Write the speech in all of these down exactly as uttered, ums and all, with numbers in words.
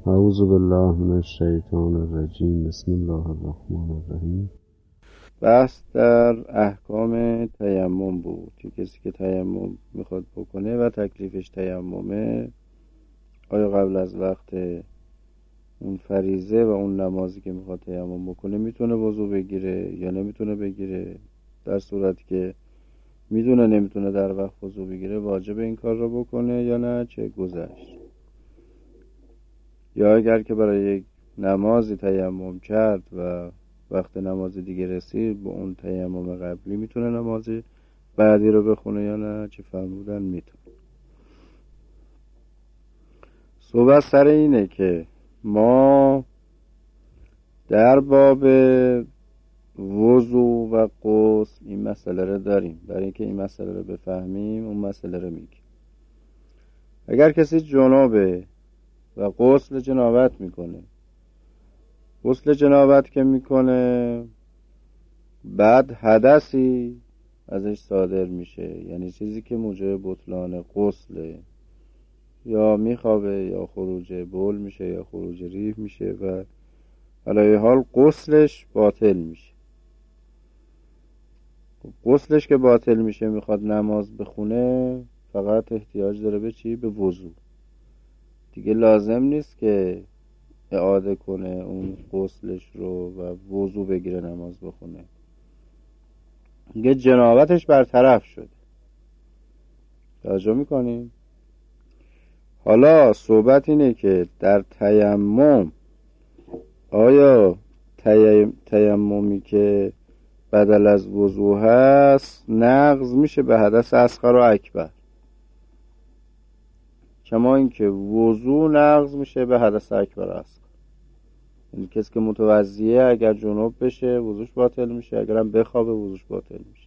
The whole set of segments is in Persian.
اعوذ بالله من الشیطان الرجیم. بسم الله الرحمن الرحیم. بحث در احکام تیمم بود که کسی که تیمم میخواد بکنه و تکلیفش تیممه، آیا قبل از وقت اون فریضه و اون نمازی که میخواد تیمم بکنه میتونه وضو بگیره یا نمیتونه بگیره؟ در صورتی که میدونه نمیتونه در وقت وضو بگیره، واجب این کار رو بکنه یا نه چه گذشت؟ یا اگر که برای یک نمازی تیمم کرد و وقت نماز دیگه رسید، با اون تیمم قبلی میتونه نماز بعدی رو بخونه یا نه چه فرمودن میتونه؟ صحبت سر اینه که ما در باب وضو و غسل این مسئله رو داریم. برای اینکه این مسئله رو بفهمیم اون مسئله رو میگیم. اگر کسی جنابه و غسل جنابت میکنه، غسل جنابت که میکنه بعد حدثی ازش صادر میشه، یعنی چیزی که موجب بطلان غسله، یا میخوابه یا خروج بول میشه یا خروج ریح میشه و علی حال غسلش باطل میشه. غسلش که باطل میشه میخواد نماز بخونه، فقط احتیاج داره به چی؟ به وضو. دیگه لازم نیست که اعاده کنه اون غسلش رو و وضو بگیره نماز بخونه. دیگه جنابتش برطرف شده. توجه میکنیم؟ حالا صحبت اینه که در تیمم آیا تیم... تیممی که بدل از وضو هست نقض میشه به حدث اصغر و اکبر، کما اینکه وضو نقض میشه به حدث اکبر و اصغر. یعنی کسی که متوضیه اگر جنوب بشه وضوش باطل میشه، اگرم بخوابه وضوش باطل میشه.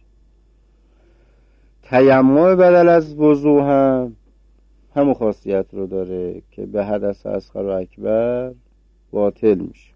تیمم بدل از وضو هم همون خاصیت رو داره که به حدث اصغر و اکبر باطل میشه.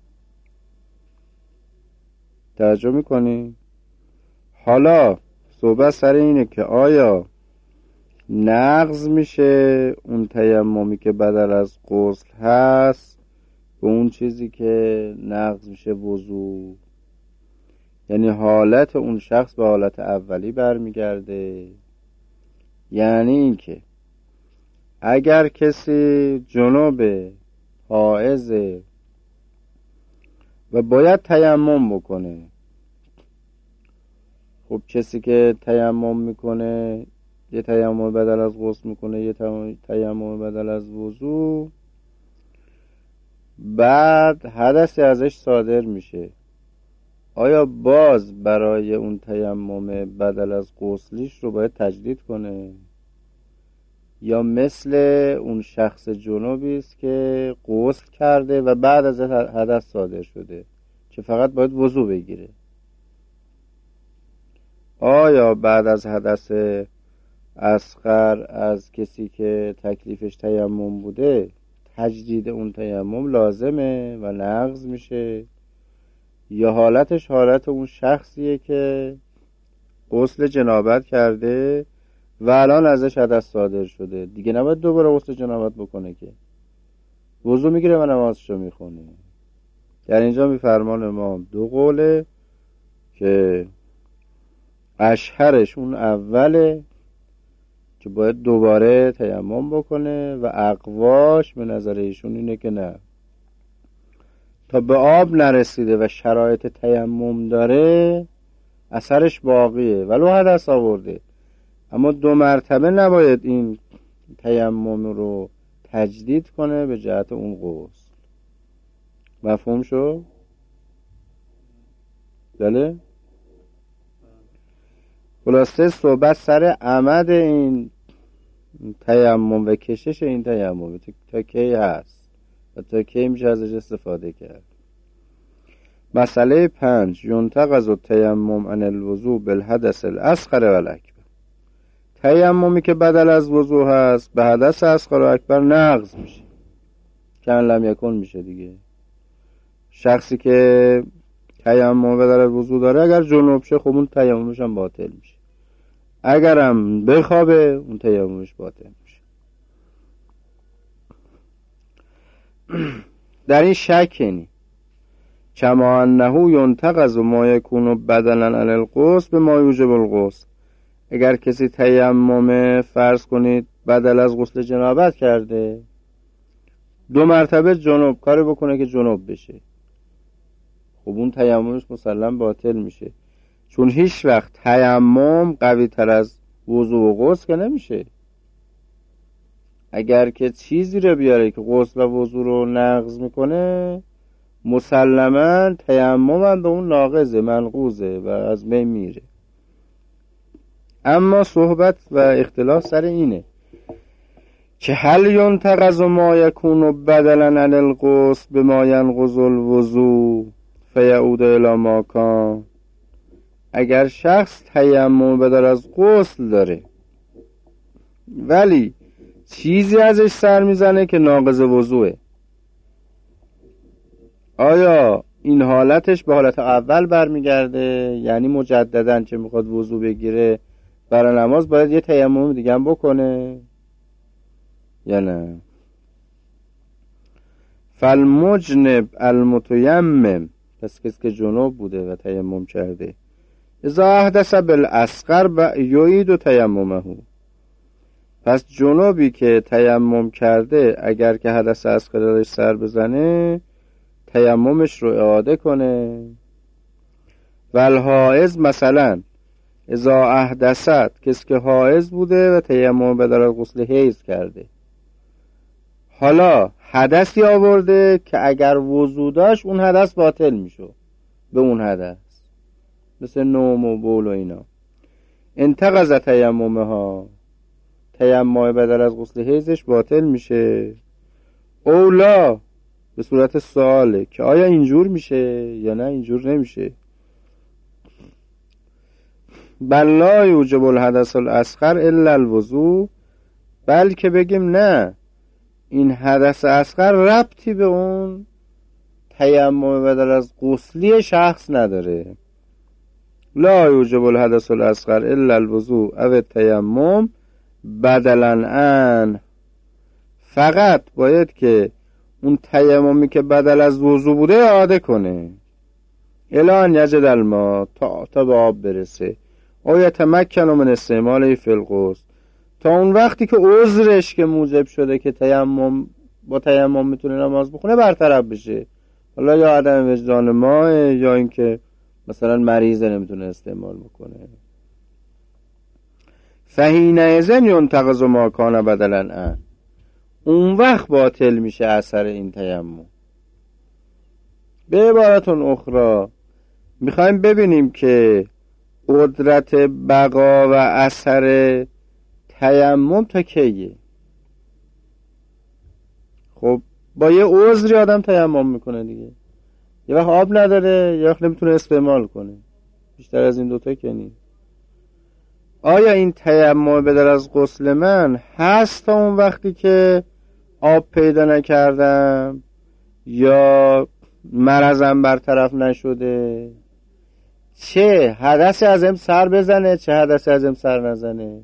توجه میکنی؟ حالا صحبت سر اینه که آیا نقض میشه اون تیممی که بدل از غسل هست به اون چیزی که نقض میشه وضو، یعنی حالت اون شخص به حالت اولی برمیگرده. یعنی این که اگر کسی جنوب حائضه و باید تیمم بکنه، خب کسی که تیمم میکنه یه تیمم بدل از غسل میکنه، یه تیمم بدل از وضو، بعد حدثی ازش صادر میشه، آیا باز برای اون تیمم بدل از غسلیش رو باید تجدید کنه یا مثل اون شخص جنوبی است که غسل کرده و بعد از حدث صادر شده که فقط باید وضو بگیره؟ آیا بعد از حدث اصغر از کسی که تکلیفش تیمم بوده تجدید اون تیمم لازمه و نقض میشه، یا حالتش حالت اون شخصیه که غسل جنابت کرده و الان ازش حدث صادر شده، دیگه نباید دوباره غسل جنابت بکنه که وضو میگیره و نمازشو میخونه؟ در اینجا میفرمان امام دو قوله که اشهرش اون اوله که باید دوباره تیمم بکنه و اقواش به نظر ایشون اینه که نه، تا به آب نرسیده و شرایط تیمم داره اثرش باقیه ولو حدث آورده، اما دو مرتبه نباید این تیمم رو تجدید کنه به جهت اون غسل. مفهوم شو؟ بله؟ خلاصه صحبت سر عمد این تیمم و کشش این تیمم تا کی هست و تا کی میشه ازش استفاده کرد. مسئله پنج، ینتقض التیمم عن الوضوء بالحدث الاصغر و الاکبر. تیممی که بدل از وضو هست به حدث اصغر و اکبر نقض میشه، کن لم یکن میشه دیگه. شخصی که تیمم بدل از وضو داره اگر جنوب شه خب اون تیممش هم باطل میشه، اگرم بخوابه اون تیممش باطل میشه. در این شک نی. کما انه ینتقض ما یکون بدلا علی الغسل به ما یوجب الغسل. اگر کسی تیمم فرض کنید بدل از غسل جنابت کرده، دو مرتبه جنوب کاری بکنه که جنوب بشه، خب اون تیممش مسلم باطل میشه، چون هیچ وقت تیمم قوی تر از وضو و غسل که نمیشه. اگر که چیزی رو بیاره که غسل و وضو رو نقض میکنه، مسلما تیمم هم به اون ناقضه، منقوضه و از بین میره. اما صحبت و اختلاف سر اینه که هل ینتقض ما یکون بدلا علی الغسل بما ینقض الوضو فیعود الی ما کان. اگر شخص تیمم بدل از غسل داره ولی چیزی ازش سر میزنه که ناقض وضوئه، آیا این حالتش به حالت اول برمیگرده؟ یعنی مجدداً که میخواد وضو بگیره برای نماز باید یه تیمم دیگه هم بکنه یا نه؟ فالمجنب المتیمم، پس کسی که جنوب بوده و تیمم کرده، اذا احدث بالاصغر یعید تیممه، پس جنوبی که تیمم کرده اگر که حدث اصغر سر بزنه تیممش رو اعاده کنه. والحائض مثلا اذا احدثت، کسی که حائض بوده و تیمم بدل از غسل حیض کرده، حالا حدثی آورده که اگر وضو داشت اون حدث باطل میشو به اون حدث، مثل نوم و بول و اینا، انتقض تیممه ها، تیمم بدل از غسل حیضش باطل میشه. اولا به صورت سواله که آیا اینجور میشه یا نه اینجور نمیشه. بل لا یوجب الحدث الاصغر الا الوضو، بلکه بگیم نه، این حدث اصغر ربطی به اون تیمم بدل از غسلی شخص نداره. لا یوجب الحدث الاصغر الا الوضو او التیمم بدلا عن، فقط باید که اون تیممی که بدل از وضو بوده اعاده کنه. الان یجد الماء، تا تا به آب برسه. او یتمکن من استعماله فی الغسل، تا اون وقتی که عذرش که موجب شده که تیمم با تیمم میتونه نماز بخونه برطرف بشه، حالا یا عدم وجدان ماء یا اینکه مثلا مریضه نمیتونه استعمال بکنه. فحینئذ ینتقض ما کان بدلا عن، اون وقت باطل میشه اثر این تیمم. به عبارتون اخرى میخوایم ببینیم که قدرت بقا و اثر تیمم تا کیه. خب با یه عذری آدم تیمم میکنه دیگه، یه وقت آب نداره یا وقت نمیتونه استعمال کنه، بیشتر از این دوتا که نیست. آیا این تیمم بدل از غسل من هست تا اون وقتی که آب پیدا نکردم یا مرضم برطرف نشده؟ چه حدثی ازم سر بزنه چه حدثی ازم سر نزنه،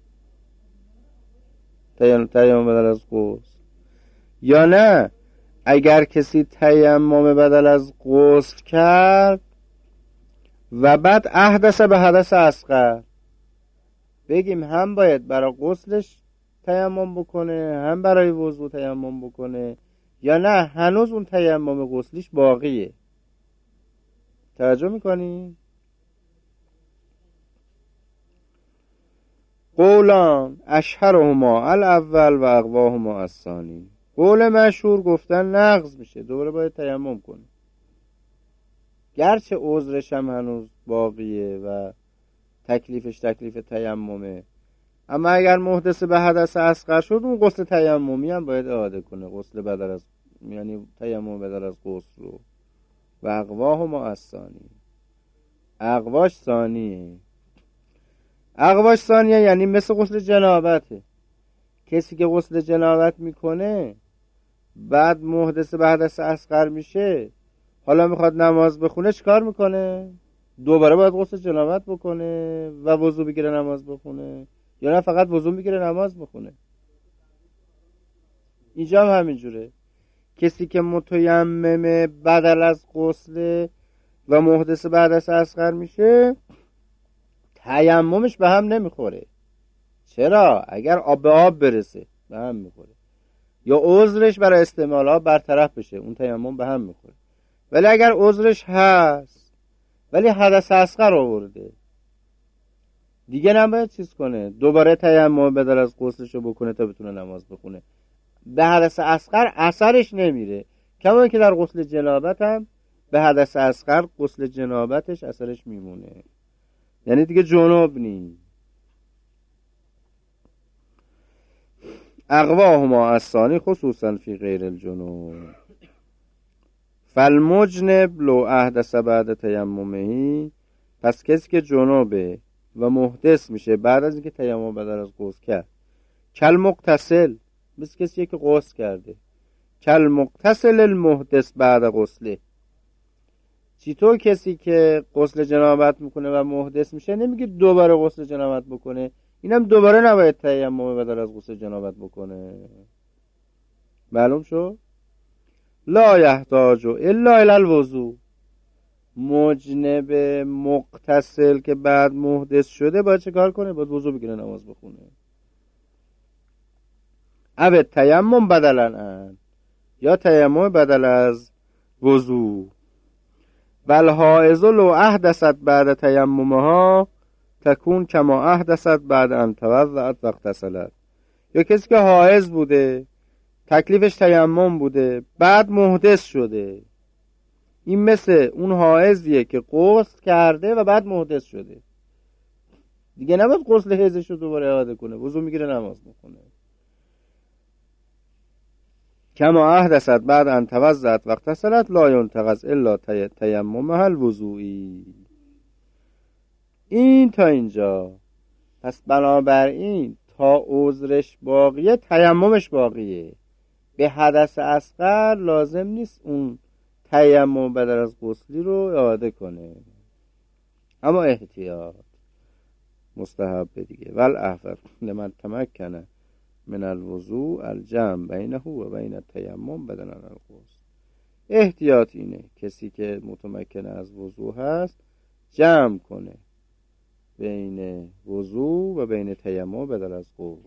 تیمم بدل از غسل. یا نه اگر کسی تیمم بدل از غسل کرد و بعد احدث به حدث اصغر، بگیم هم باید برای غسلش تیمم بکنه هم برای وضو تیمم بکنه، یا نه هنوز اون تیمم غسلیش باقیه؟ توجه میکنی؟ قولان اشهرهما الاول و اقواهما الثانی، قول مشهور گفتن نقض میشه، دوباره باید تیمم کنه، گرچه عذرش هم هنوز باقیه و تکلیفش تکلیف تیممه، اما اگر محدث به حدث اصغر شد اون غسل تیممی هم باید اعاده کنه، غسل بدل از، یعنی تیمم بدل از غسل رو. و اقواهما الثانی، اقواش ثانیه. اقواش ثانیه یعنی مثل غسل جنابته، کسی که غسل جنابت میکنه بعد محدث به حدث اصغر میشه، حالا میخواد نماز بخونه، چیکار میکنه؟ دوباره باید غسل جنابت بکنه و وضو بگیره نماز بخونه، یا نه فقط وضو بگیره نماز بخونه؟ اینجا هم همینجوره، کسی که متیمم بدل از غسل و محدث بعد از اصغر میشه تیممش به هم نمیخوره. چرا؟ اگر آب به آب برسه به هم میخوره، یا عذرش برای استعمال آب برطرف بشه اون تیمم به هم میخوره. ولی اگر عذرش هست ولی حدث اصغر آورده دیگه نباید چیز کنه، دوباره تیمم بدل از غسلشو بکنه تا بتونه نماز بخونه. به حدث اصغر اثرش نمیره، کما که در غسل جنابت هم به حدث اصغر غسل جنابتش اثرش میمونه، یعنی دیگه جنوب نی. اقواهما الثانی خصوصا فی غیر الجنوب. فالمجنب لو احدث بعد تیممه، پس کسی که جنوبه و محدث میشه بعد از اینکه تیمم بدل از غسل کرد، کل مغتسل، مثل کسی که غسل کرده، کل مغتسل المحدث بعد غسله. چطور کسی که غسل جنابت میکنه و محدث میشه نمیگه دوباره غسل جنابت بکنه، اینم دوباره نباید تیمم بدل از غسل جنابت بکنه. معلوم شو؟ لا یحتاج الا الی الوضو. مجنب مغتسل که بعد محدث شده باید چه کار کنه؟ باید وضو بگیره نماز بخونه. او تیمم بدلن ان، یا تیمم بدل از وضو. بل حائض لو احدثت بعد تیممها تکون کما احدثت بعد ان توضأت و اغتسلت. یا کسی که حائض بوده تکلیفش تیمم بوده بعد محدث شده، این مثل اون حائضیه که غسل کرده و بعد محدث شده، دیگه نباید غسل حیضش رو دوباره اعاده کنه، وضو میگیره نماز میخونه. کما احدثت بعد ان توضأت و اغتسلت لا ينتقض الا تیممها الوضوئی. این تا اینجا. پس بنابراین تا عذرش باقیه تیممش باقیه. به حدث اصغر لازم نیست اون تیمم بدل از غسلی رو اعاده کنه، اما احتیاط مستحب دیگه. ول احفظ لمن تمکنه من الوضوء الجمع بینه و بین التیمم بدل از الغسل. احتیاط اینه کسی که متمکن از وضوء هست جمع کنه بین وضوء و بین تیمم بدل از غسل.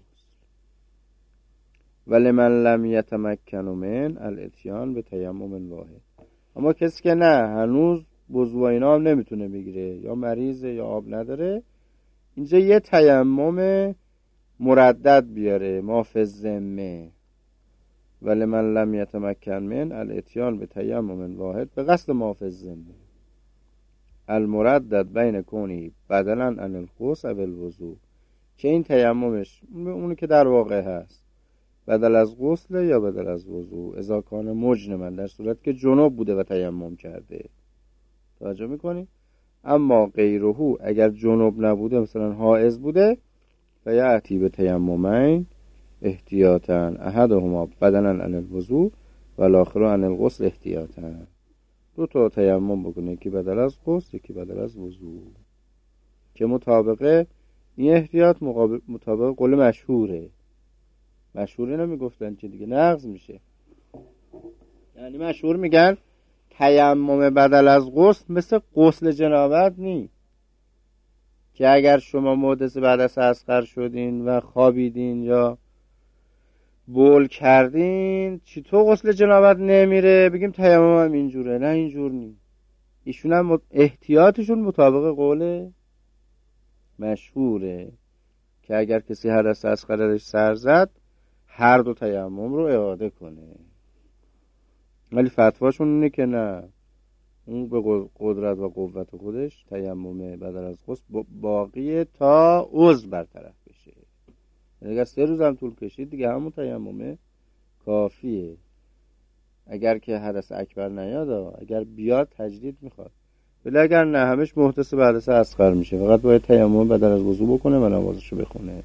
ولی من لم یتمکن من الاتیان به تیمم واحد. اما کسی که نه هنوز وضوء اینا هم نمیتونه بگیره، یا مریضه یا آب نداره، اینجا یه تیمم مردد بیاره ما فی الذمه. ولی من لم یتمکن من الاتیان به تیمم واحد به قصد ما فی الذمه المردد بین کونی بدلا عن الغسل و الوضوء، که این تیممش اونی که در واقع هست بدل از غسل یا بدل از وضوء، اذا کان مجنبا، در صورت که جنوب بوده و تیمم کرده. توجه میکنی؟ اما غیرهو اگر جنوب نبوده مثلا حائض بوده فیأتی به تیممین احتیاطا احدهما بدلا عن الوضوء و الاخر عن الغسل احتیاطا. دو تا تیمم بکنه، یکی بدل از غسل یکی بدل از وضوء، که مطابقه این احتیاط مطابق قول مشهوره. مشهوری نمیگفتن که دیگه نقض میشه، یعنی مشهور میگن تیمم بدل از غسل مثل غسل جنابت نی، که اگر شما محدث بعد از اصغر شدین و خوابیدین یا بول کردین چطور غسل جنابت نمیره بگیم تیمم هم اینجوره؟ نه اینجور نی. ایشون هم احتیاطشون مطابق قول مشهوره که اگر کسی حدث اصغرش سر زد هر دو تیمم رو اعاده کنه. ولی فتواشون اینه که نه، اون به قدرت و قوت خودش تیمم بدل از غسل باقیه تا عضو برطرف بشه. اگر سه روز هم طول کشید دیگه همون تیمم کافیه، اگر که حدث اکبر نیاد. اگر بیاد تجدید میخواد، ولی اگر نه همش محدث بعد از اصغر میشه، فقط باید تیمم بدل از وضو بکنه و نمازشو بخونه.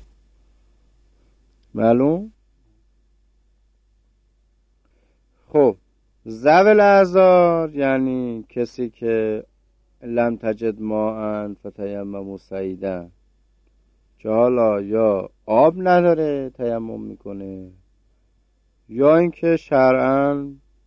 معلوم؟ خب ذوی الاعذار یعنی کسی که لم تجد ماء فتیمموا صعیدا، که حالا یا آب نداره تیمم میکنه، یا اینکه شرعاً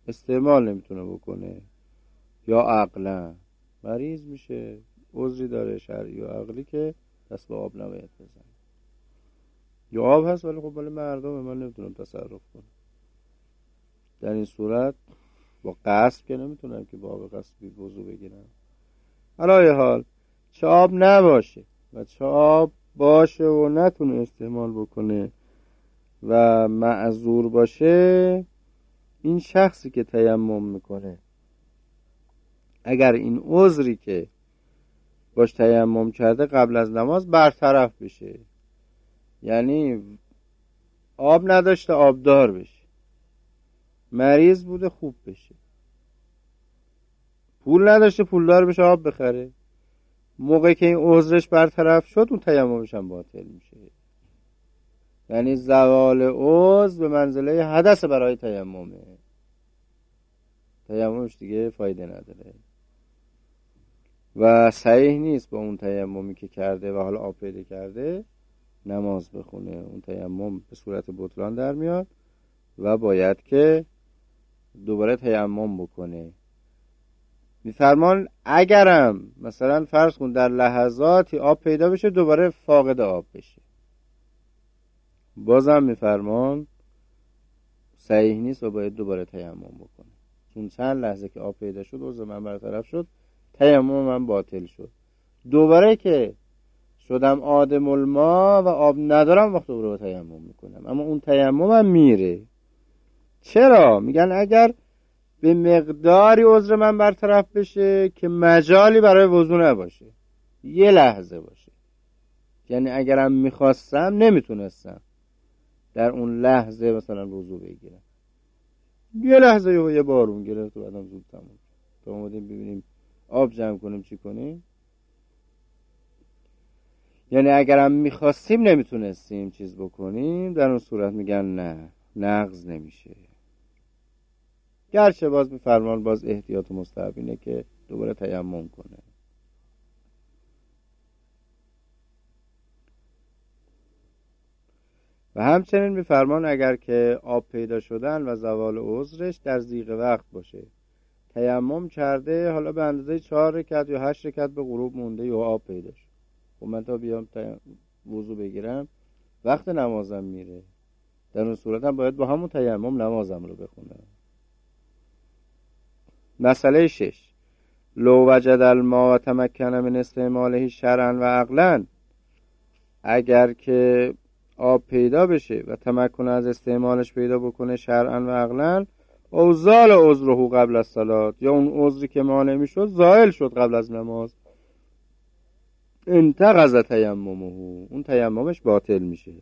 استعمال نمیتونه بکنه یا عقلا مریض میشه، عذری داره شرعی یا عقلی که دست به آب نباید بزن. یا آب هست ولی خب ولی مردم من نمیتونم تصرف کنم. در این صورت با قصد که نمیتونم که با آب قصبی وضو بگیرم. علای حال چه آب نباشه و چه آب باشه و نتونه استعمال بکنه و معذور باشه، این شخصی که تیمم میکنه اگر این عذری که باش تیمم کرده قبل از نماز برطرف بشه، یعنی آب نداشته آبدار بشه، مریض بوده خوب بشه، پول نداشته پولدار بشه آب بخره، موقعی که این عذرش برطرف شد اون تیممش هم باطل میشه. یعنی زوال عذر به منزله حدث برای تیممه، تیممش دیگه فایده نداره و صحیح نیست با اون تیممی که کرده و حالا آب پیدا کرده نماز بخونه. اون تیمم به صورت بطلان در میاد و باید که دوباره تیمم بکنه. میفرمان اگرم مثلا فرض کن در لحظاتی آب پیدا بشه دوباره فاقد آب بشه، بازم میفرمان صحیح نیست و باید دوباره تیمم بکنه، چون چند لحظه که آب پیدا شد عذر من برطرف شد، تیمم من باطل شد. دوباره که شدم آدم الماء و آب ندارم وقت دوباره تیمم میکنم، اما اون تیممم میره. چرا؟ میگن اگر به مقداری عذر من برطرف بشه که مجالی برای وضو نباشه، یه لحظه باشه، یعنی اگرم میخواستم نمیتونستم در اون لحظه مثلا وضو بگیرم، یه لحظه یه, یه بارون گرفت و بعدم زود تموم تا اومدیم ببینیم آب جمع کنیم چی کنیم. یعنی اگرم میخواستیم نمیتونستیم چیز بکنیم، در اون صورت میگن نه، نقض نمیشه. گرچه باز میفرمان باز احتیاط مستحب اینه که دوباره تیمم کنه. و همچنین میفرمان اگر که آب پیدا شدن و زوال عذرش در ضیق وقت باشه، تیمم کرده حالا به اندازه چهار رکعت یا هشت رکعت به غروب مونده یا آب پیدا شد، خب من تا بیام وضو بگیرم وقت نمازم میره، در اون صورت هم باید با همون تیمم نمازم رو بخونم. مسئله شش، لو وجد الماء و تمکن من استعماله شرعا و عقلا، اگر که آب پیدا بشه و تمکن از استعمالش پیدا بکنه شرعا و عقلا، او زال عذره قبل از صلات، یا اون عذری که مانع میشد زائل شد قبل از نماز، انتقض تیممه، اون تیممش باطل میشه.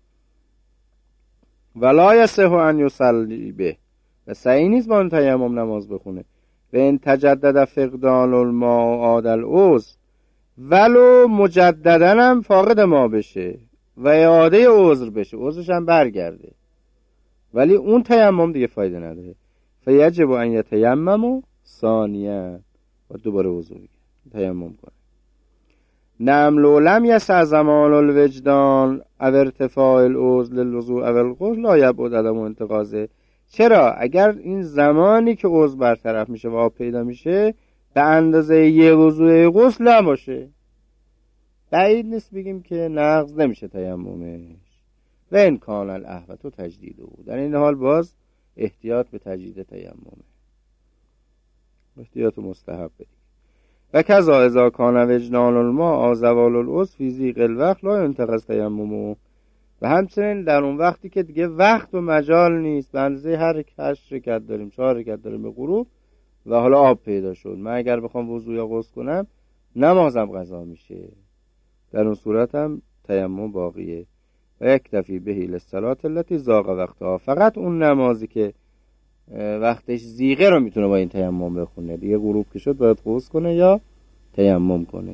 ولا یصح ان یصلی به، و صحیح نیست با اون تیمم نماز بخونه. و ان تجدد فقدان الماء عاد العذر، ولو مجددا هم فاقد ما بشه و اعاده عذر بشه، عذرش هم برگرده، ولی اون تیمم دیگه فایده نداره. فیجب ان یتیمم ثانیا، و دوباره وضو بگیره تیمم کنه. نعم لو لم یسع زمان الوجدان او ارتفاع العذر للوضوء او الغسل لا یبعد عدم انتقاضه. چرا؟ اگر این زمانی که عذر برطرف میشه و آب پیدا میشه به اندازه یه وضوء غسل نباشه، بعید نیست بگیم که نقض نمیشه تیممش. و این کان الاحوط و تجدیده، در این حال باز احتیاط به تجدید تیممه، احتیاط مستحب بدید. و کذا اذا کان وجدان الماء زوال العذر فی ضیق الوقت لا ينتقض تیممه، و همچنین در اون وقتی که دیگه وقت و مجال نیست، به اندازه هر هشت رکعت داریم، چهار رکعت داریم به غروب و حالا آب پیدا شد، من اگر بخوام وضو یا غسل کنم نمازم قضا میشه، در اون صورت هم تیمم باقیه. و یکتفی به للصلاة التي ضاق وقتها، فقط اون نمازی که وقتش ضیقه رو میتونه با این تیمم بخونه، دیگه غروب که شد باید غسل کنه یا تیمم کنه.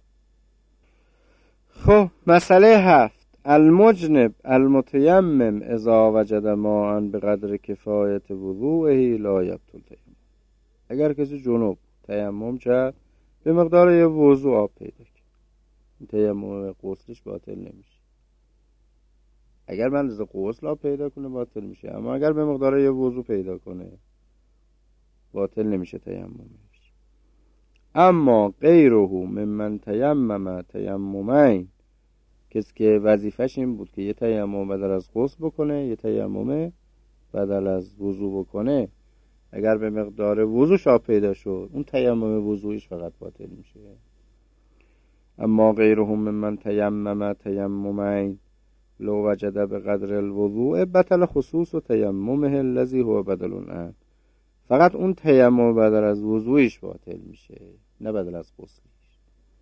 خب مسئله هفت، المجنب المتیمم اذا وجد ماء بقدر کفایت وضوئه لا یبطل تیمم. اگر کسی جنوب تیمم کرد به مقدار یه وضو آب پیدا کرد، تیمم غسلش باطل نمیشه. اگر من از غسل آب پیدا کنه باطل میشه، اما اگر به مقدار یه وضو پیدا کنه باطل نمیشه تیممش. اما غیره ممن تیمم تیممین، کسی که وظیفش این بود که یه تیمم بدل از غسل بکنه، یه تیمم بدل از وضو بکنه، اگر به مقدار وضوش آب پیدا شد اون تیمم وضویش فقط باطل میشه. اما غیرهم ممن تیمم تیممین لو وجد بقدر الوضوء بطل خصوص و تیممه الذی هو بدل الان، فقط اون تیمم بدل از وضویش باطل میشه، نه بدل از غسلش.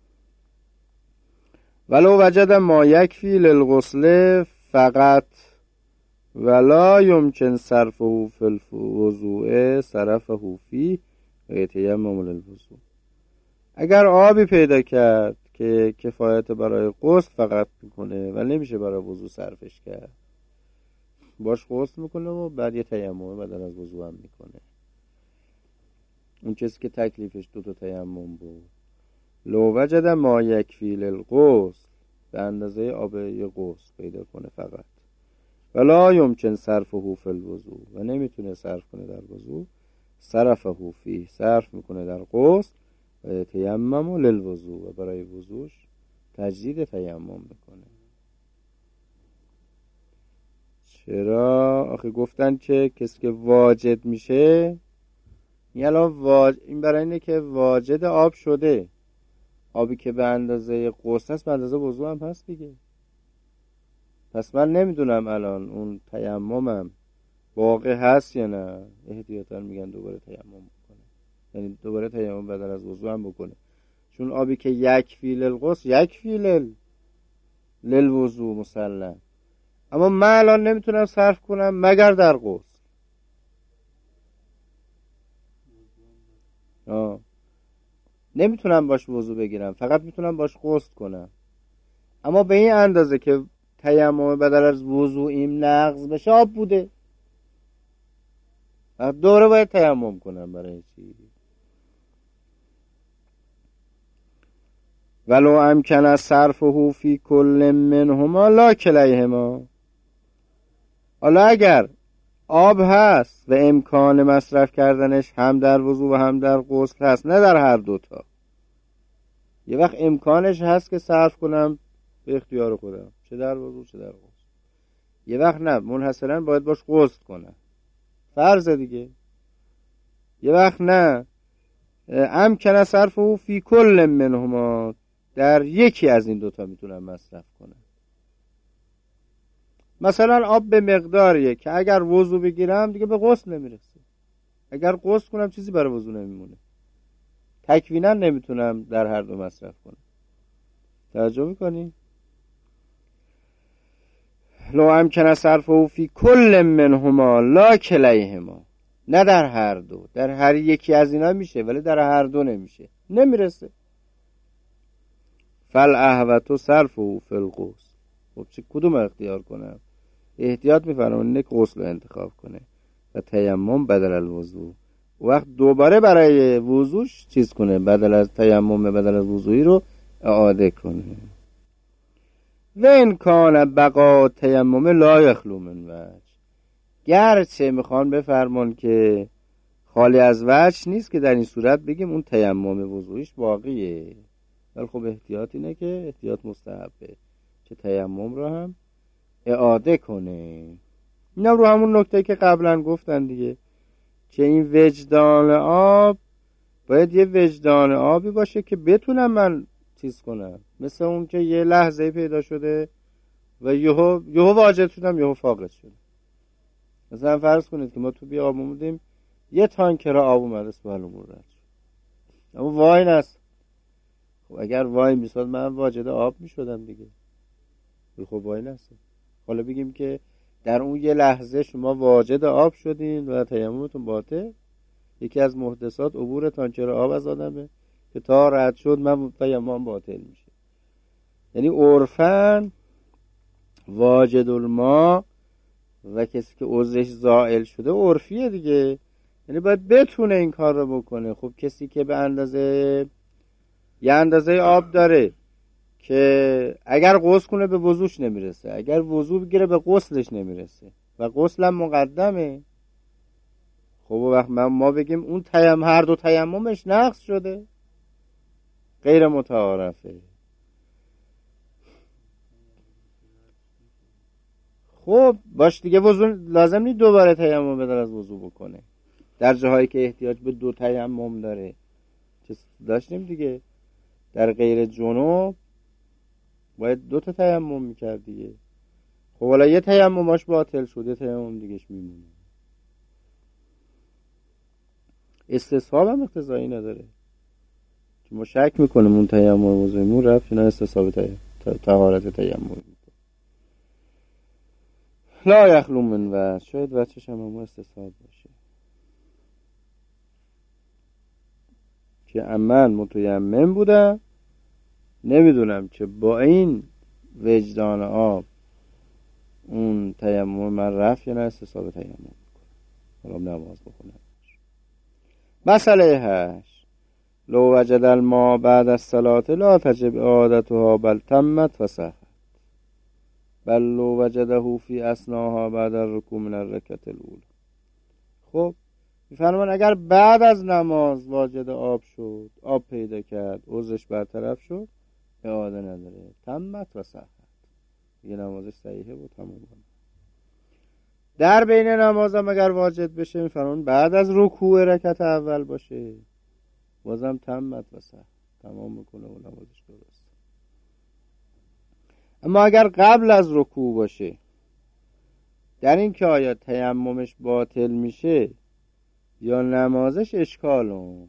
ولو وجد ما یکفی للغسل فقط ولا یمکن صرفه فی الوضوء صرفه فی و یتیمم للوضوء، اگر آبی پیدا کرد که کفایت برای غسل فقط میکنه و نمیشه برای وضو صرفش کرد، باش غسل میکنه و بعد یه تیمم بدل از وضو هم میکنه. اون کسی که تکلیفش دو تا تیمم بود، لو وجد ما یکفی للغسل، به اندازه آب یه غسل پیدا کنه فقط، ولا یمکن صرفه فی الوضوء، و نمیتونه صرف کنه در وضو، صرفه فی، صرف میکنه در غسل، و تیمم للوضوء، و برای وضوش تجدید تیمم میکنه. چرا؟ آخه گفتن که کسی که واجد میشه، این الان واج... این برای اینه که واجد آب شده، آبی که به اندازه غسل هست به اندازه وضو هم هست دیگه. پس من نمیدونم الان اون تیممم واقع هست یا نه، احتیاطاً میگن دوباره تیمم بکنه، یعنی دوباره تیمم بدل از وضو هم بکنه، چون آبی که یک فی للغسل یک فی لل للوضو مسلم، اما من الان نمیتونم صرف کنم مگر در غسل. آه. نمیتونم باش وضو بگیرم، فقط میتونم باش غسل کنم، اما به این اندازه که تیمم بدل از وضوئیم نقض بشه آب بوده، دوره باید تیمم کنم. برای چی؟ ولو امکن صرفه فی کل منهما لا کلیهما، حالا اگر آب هست و امکان مصرف کردنش هم در وضو و هم در غسل هست، نه در هر دوتا، یه وقت امکانش هست که صرف کنم به اختیار خودم، چه در وضو چه در غسل، یه وقت نه، منحصرا باید باش غسل کنم، فرض دیگه. یه وقت نه، امکن صرفه فی کل منهما، در یکی از این دوتا میتونم مصرف کنم. مثلا آب به مقداریه که اگر وضو بگیرم دیگه به غسل نمیرسه، اگر غسل کنم چیزی برای وضو نمیمونه، تکوینا نمیتونم در هر دو مصرف کنم. توجه میکنی؟ لو امکن صرفه فی کل منهما لا کلیهما، نه در هر دو، در هر یکی از اینا میشه ولی در هر دو نمیشه، نمیرسه. فالاحوط صرفه فی الغسل، خب چه کدوم اختیار کنم؟ احتیاط میفرمونه اینه که غسل رو انتخاب کنه و تیمم بدل الوضو، وقت دوباره برای وضوش چیز کنه، بدل از تیمم بدل از وضویی رو اعاده کنه. و این کان بقا تیمم لا یخلو من وجه، گرچه میخوان بفرمان که خالی از وجه نیست که در این صورت بگیم اون تیمم وضویش باقیه، ولی خب احتیاط اینه که احتیاط مستحبه که تیمم رو هم اعاده کنه. اینا رو همون نکته که قبلا گفتن دیگه، که این وجدان آب باید یه وجدان آبی باشه که بتونم من چیز کنم، مثل اون که یه لحظه پیدا شده و یهو یهو واجد شدم یهو فاقد شدم. مثلا فرض کنید که ما تو بی آب اومدیم، یه تانکر آب اومده سوالمون رد شد، اما وای نست. خب اگر وای میشد من واجد آب میشدم دیگه، خب وای نست. حالا بگیم که در اون یه لحظه شما واجد آب شدین و تیممتون باطل، یکی از محدثات عبور تانکر آب از آدمه که تا رد شد من تیمم باطل میشه. یعنی عرفاً واجد الماء و کسی که عذرش زائل شده عرفیه دیگه، یعنی باید بتونه این کار رو بکنه. خب کسی که به اندازه یه اندازه آب داره که اگر غسل کنه به وضوش نمیرسه، اگر وضو بگیره به غسلش نمیرسه و غسلم مقدمه، خب وقت ما بگیم اون تیمم هر دو تیممش نقض شده، غیر متعارفه. خب باش دیگه، وضو لازم نیست دوباره تیمم بدل از وضو بکنه در جاهایی که احتیاج به دو تیمم داره. چه داشتیم دیگه، در غیر جنوب باید دو تا تیمم میکرد دیگه. خب حالا یه تیمماش باطل شد، یه تیمم دیگهش میمونه. استصحاب هم اقتضایی نداره که ما شک میکنیم اون تیمم وضویمون رفت اینا استصحاب طهارت تیمم. لا یخلو من و شاید وچهش هم همون استصحاب باشه که من متیمم بودم، نمیدونم که با این وجدان آب اون تیمم من رفت یا نه استصحاب تیمم میکنم، حالا نماز بخونم. مسئله هشت، لو وجد الماء بعد الصلاة لا تجب اعادتها بل تمت و صحت، بل لو وجده فی اثناها بعد الرکوع من الرکعة الاولى. خب میفرمان اگر بعد از نماز واجد آب شد، آب پیدا کرد، عذرش برطرف شد، اعاده نداره، تمت و صحت، دیگه نمازش صحیحه و تمام. در بین نماز هم اگر واجد بشه میفرمان بعد از رکوع رکعت اول باشه، بازم تمت و صحت، تمام میکنه و نمازش درست. اما اگر قبل از رکوع باشه، در این که آیا تیممش باطل میشه یا نمازش اشکالون،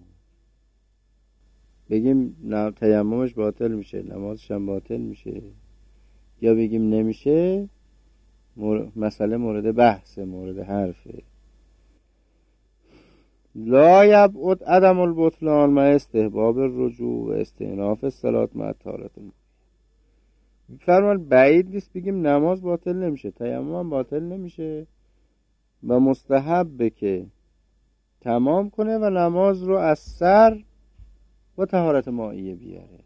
بگیم نه تیممش باطل میشه نمازش هم باطل میشه، یا بگیم نمیشه، مور... مسئله مورد بحث، مورد حرفه. لا یبعد عدم البطلان مع استحباب الرجوع و استئناف الصلاة مع طهارت. فرمان بعید نیست بگیم نماز باطل نمیشه، تیمم هم باطل نمیشه و مستحبه که تمام کنه و نماز رو از سر و طهارت مائیه بیاره.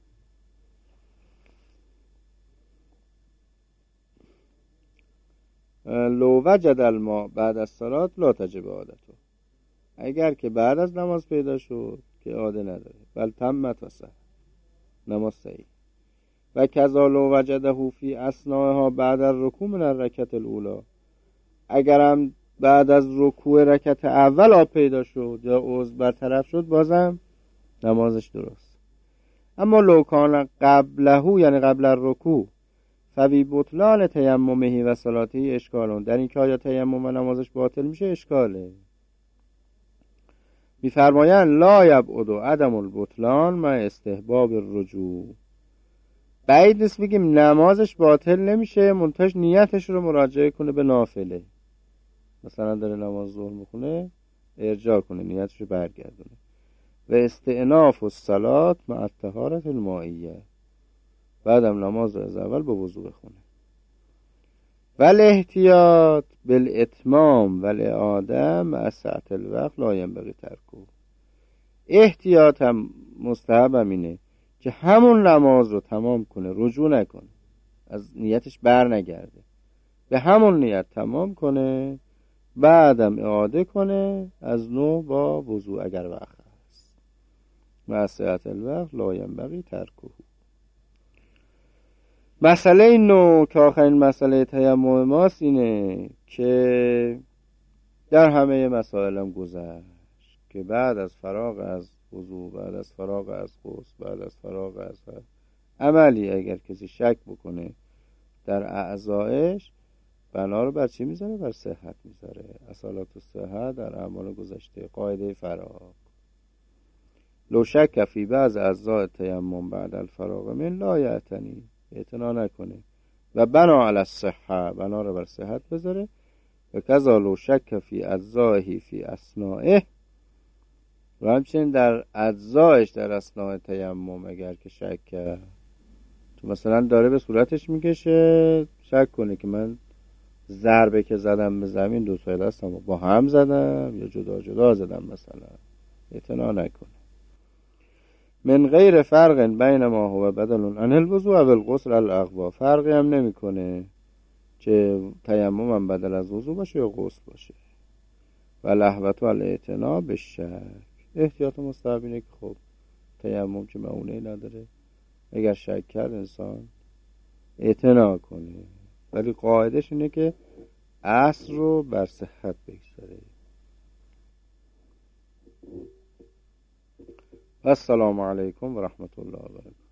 لو وجد الماء بعد از صلاة لا تجب اعادته، اگر که بعد از نماز پیدا شد که اعاده نداره، بل تمت و صحت، نماز صحیح. و کذا لو وجده فی اثناها بعد الرکوع من الرکعة الاولى، اگرم بعد از رکوع رکعت اول آب پیدا شد یا عضو برطرف شد، بازم نمازش درست. اما لو کان قبله، یعنی قبل الرکوع، فبی بطلان تیممه و صلاته اشکالون، در این که آیا تیمم و نمازش باطل میشه اشکاله. میفرمایند لا یبعد عدم البطلان مع استحباب الرجوع، بعید نیست بگیم نمازش باطل نمیشه منتهش نیتش رو مراجعه کنه به نافله، مثلا داره نماز ظهر میخونه ارجاع کنه، نیتش رو برگردونه. و استئناف الصلاة مع الطهارة المائیه، بعدم نماز رو از اول با وضو بخونه. ولی احتیاط بالاتمام ولی آدم مع سعة الوقت لا ينبغي ترکه، احتیاط هم مستحب هم اینه که همون نماز رو تمام کنه، رجوع نکنه، از نیتش بر نگرده، به همون نیت تمام کنه، بعدم اعاده کنه از نو با وضوع اگر وقت هست. مع سعة الوقت لا ينبغي ترکه. مسئله نو که آخرین مسئله تیمم ماست اینه که در همه مسائل هم گذشت که بعد از فراغ از وضوع، بعد از فراغ از غسل، بعد از فراغ از عملی اگر کسی شک بکنه در اعضایش، بنا رو بر چی میذاره؟ بر صحت میذاره. اصالات الصحت در اعمال گذشته، قاعده فراغ. لو شک فی بعض اعضاء تیمم بعد الفراغ من لا یعتنی، اعتنا نکنه و بنا علی الصحه، بنا رو بر صحت بذاره. و کذا لو شک فی اجزائه فی اثنائه، و همچنین در اجزایش در اثناء تیمم اگر که شک کرد، تو مثلا داره به صورتش میکشه، شک کنه که من ضربه که زدم به زمین دو تا دستم با هم زدم یا جدا جدا زدم، مثلا اعتنا نکنه. من غیر فرق بین ما هو بدل عن الوضوء و الغسل الاقوا، فرقی هم نمیکنه که تیمم هم بدل از وضوء باشه یا غسل باشه. و لهوت و الاعتنا به شک. احتیاط مستحب اینه که خب تیمم که معونه نداره، اگر شک کرد انسان اعتنا کنه، ولی قاعدش اینه که اصل رو بر صحت بگذاره. السلام علیکم و رحمت الله و برکاته.